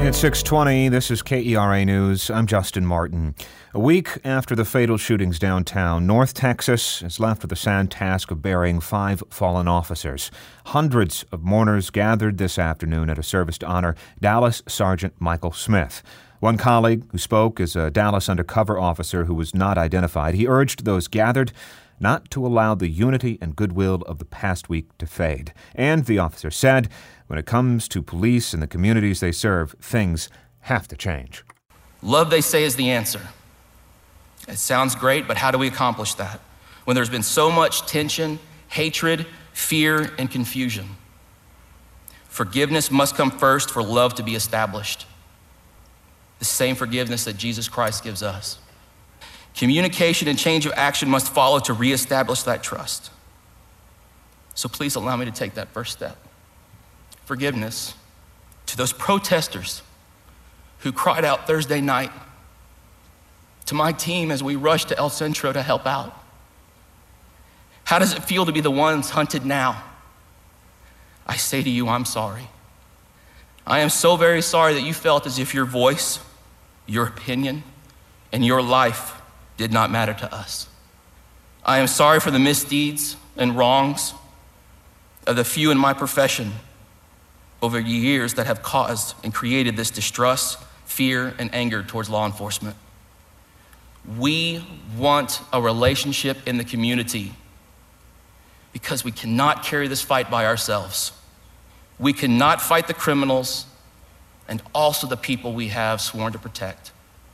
At 6:20, this is KERA News. I'm Justin Martin. A week after the fatal shootings downtown, North Texas is left with the sad task of burying 5 fallen officers. Hundreds of mourners gathered this afternoon at a service to honor Dallas Sergeant Michael Smith. One colleague who spoke is a Dallas undercover officer who was not identified. He urged those gathered not to allow the unity and goodwill of the past week to fade. And the officer said, when it comes to police and the communities they serve, things have to change. Love, they say, is the answer. It sounds great, but how do we accomplish that when there's been so much tension, hatred, fear, and confusion? Forgiveness must come first for love to be established. The same forgiveness that Jesus Christ gives us. Communication and change of action must follow to reestablish that trust. So please allow me to take that first step. Forgiveness to those protesters who cried out Thursday night, to my team as we rushed to El Centro to help out. How does it feel to be the ones hunted now? I say to you, I'm sorry. I am so very sorry that you felt as if your voice, your opinion, and your life did not matter to us. I am sorry for the misdeeds and wrongs of the few in my profession over years that have caused and created this distrust, fear, and anger towards law enforcement. We want a relationship in the community because we cannot carry this fight by ourselves. We cannot fight the criminals and also the people we have sworn to protect.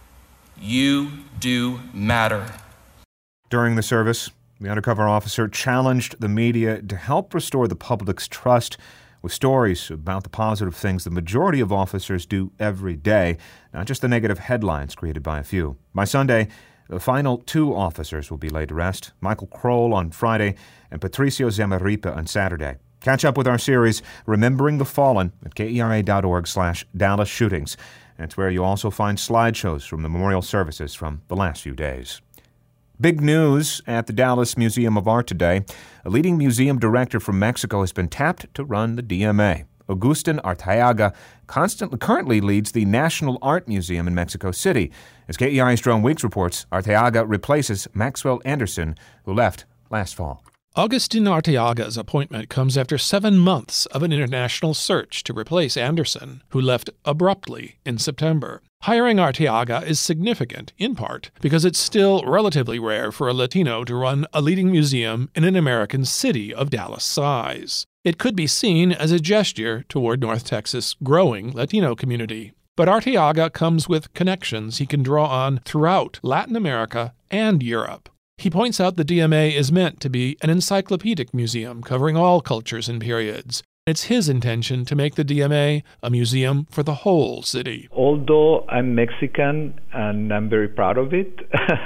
You do matter. During the service, the undercover officer challenged the media to help restore the public's trust with stories about the positive things the majority of officers do every day, not just the negative headlines created by a few. By Sunday, the final 2 officers will be laid to rest, Michael Kroll on Friday and Patricio Zamarripa on Saturday. Catch up with our series, Remembering the Fallen, at kera.org/Dallas Shootings. It's where you also find slideshows from the memorial services from the last few days. Big news at the Dallas Museum of Art today. A leading museum director from Mexico has been tapped to run the DMA. Agustin Arteaga currently leads the National Art Museum in Mexico City. As KERA's Jerome Weeks reports, Arteaga replaces Maxwell Anderson, who left last fall. Agustin Arteaga's appointment comes after 7 months of an international search to replace Anderson, who left abruptly in September. Hiring Arteaga is significant, in part, because it's still relatively rare for a Latino to run a leading museum in an American city of Dallas size. It could be seen as a gesture toward North Texas' growing Latino community. But Arteaga comes with connections he can draw on throughout Latin America and Europe. He points out the DMA is meant to be an encyclopedic museum covering all cultures and periods. It's his intention to make the DMA a museum for the whole city. Although I'm Mexican and I'm very proud of it,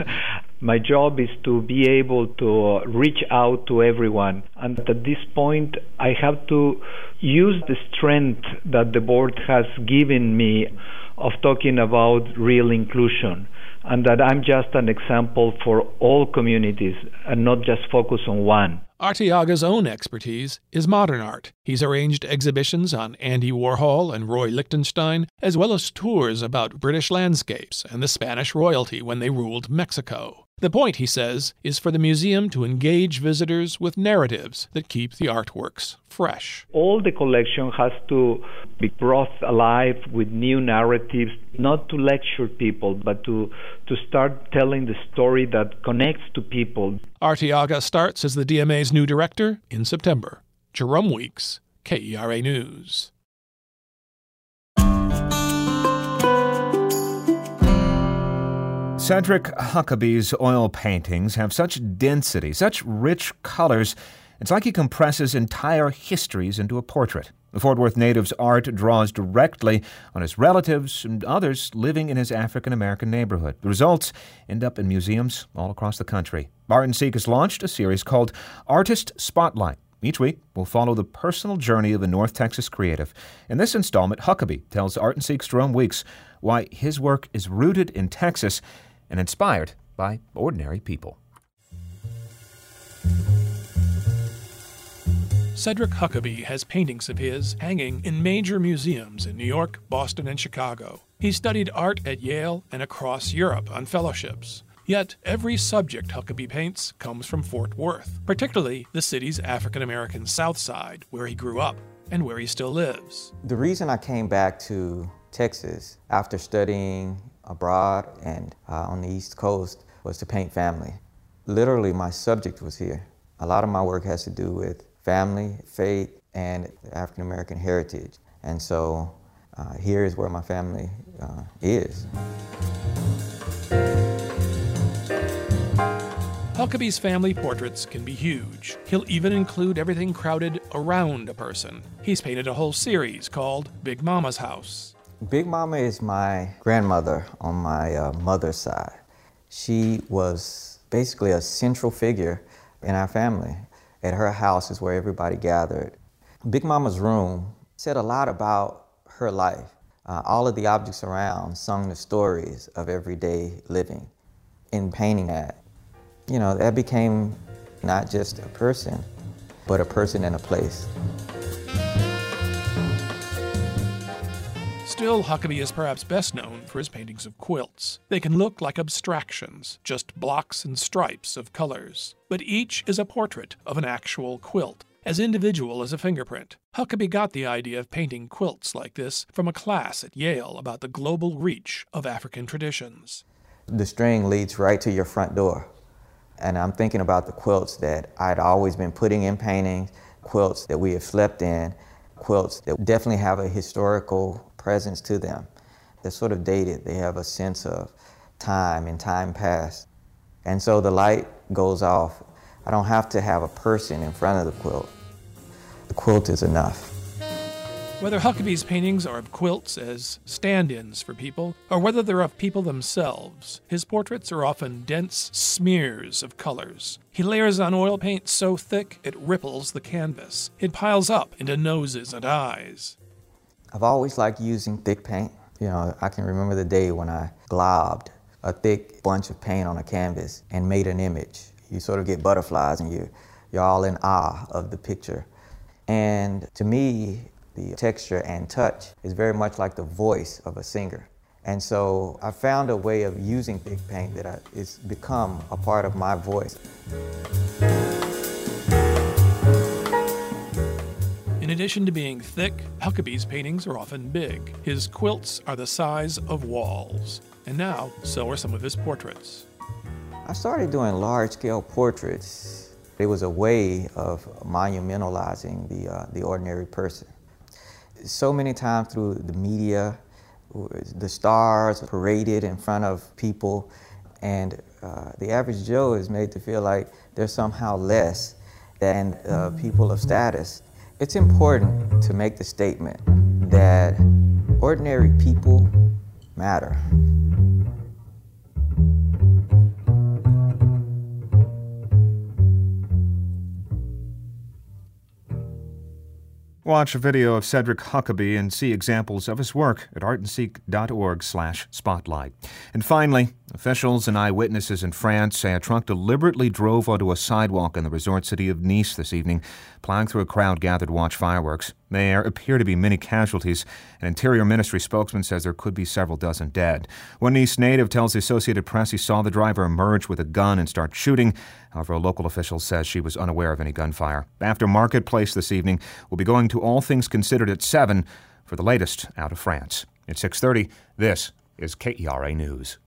my job is to be able to reach out to everyone. And at this point, I have to use the strength that the board has given me of talking about real inclusion, and that I'm just an example for all communities and not just focus on one. Arteaga's own expertise is modern art. He's arranged exhibitions on Andy Warhol and Roy Lichtenstein, as well as tours about British landscapes and the Spanish royalty when they ruled Mexico. The point, he says, is for the museum to engage visitors with narratives that keep the artworks fresh. All the collection has to be brought alive with new narratives, not to lecture people, but to start telling the story that connects to people. Arteaga starts as the DMA's new director in September. Jerome Weeks, KERA News. Cedric Huckabee's oil paintings have such density, such rich colors, it's like he compresses entire histories into a portrait. The Fort Worth native's art draws directly on his relatives and others living in his African-American neighborhood. The results end up in museums all across the country. Art and Seek has launched a series called Artist Spotlight. Each week, we'll follow the personal journey of a North Texas creative. In this installment, Huckabee tells Art and Seek's Jerome Weeks why his work is rooted in Texas and inspired by ordinary people. Cedric Huckabee has paintings of his hanging in major museums in New York, Boston, and Chicago. He studied art at Yale and across Europe on fellowships. Yet, every subject Huckabee paints comes from Fort Worth, particularly the city's African-American South Side, where he grew up and where he still lives. The reason I came back to Texas after studying abroad and on the East Coast was to paint family. Literally, my subject was here. A lot of my work has to do with family, faith, and African-American heritage. And so here is where my family is. Huckabee's family portraits can be huge. He'll even include everything crowded around a person. He's painted a whole series called Big Mama's House. Big Mama is my grandmother on my mother's side. She was basically a central figure in our family. At her house is where everybody gathered. Big Mama's room said a lot about her life. All of the objects around sung the stories of everyday living. In painting that, that became not just a person, but a person and a place. Still, Huckabee is perhaps best known for his paintings of quilts. They can look like abstractions, just blocks and stripes of colors. But each is a portrait of an actual quilt, as individual as a fingerprint. Huckabee got the idea of painting quilts like this from a class at Yale about the global reach of African traditions. The string leads right to your front door. And I'm thinking about the quilts that I'd always been putting in paintings, quilts that we have slept in, quilts that definitely have a historical presence to them. They're sort of dated. They have a sense of time and time past. And so the light goes off. I don't have to have a person in front of the quilt. The quilt is enough. Whether Huckabee's paintings are of quilts as stand-ins for people, or whether they're of people themselves, his portraits are often dense smears of colors. He layers on oil paint so thick it ripples the canvas. It piles up into noses and eyes. I've always liked using thick paint. I can remember the day when I globbed a thick bunch of paint on a canvas and made an image. You sort of get butterflies and you're all in awe of the picture. And to me, the texture and touch is very much like the voice of a singer. And so I found a way of using thick paint that it's become a part of my voice. In addition to being thick, Huckabee's paintings are often big. His quilts are the size of walls. And now, so are some of his portraits. I started doing large-scale portraits. It was a way of monumentalizing the ordinary person. So many times through the media, the stars paraded in front of people, and the average Joe is made to feel like they're somehow less than people of status. It's important to make the statement that ordinary people matter. Watch a video of Cedric Huckabee and see examples of his work at artandseek.org/spotlight. And finally, officials and eyewitnesses in France say a truck deliberately drove onto a sidewalk in the resort city of Nice this evening, plowing through a crowd gathered to watch fireworks. There appear to be many casualties. An Interior Ministry spokesman says there could be several dozen dead. One Nice native tells the Associated Press he saw the driver emerge with a gun and start shooting. However, a local official says she was unaware of any gunfire. After Marketplace this evening, we'll be going to All Things Considered at 7 for the latest out of France. At 6:30, this is KERA News.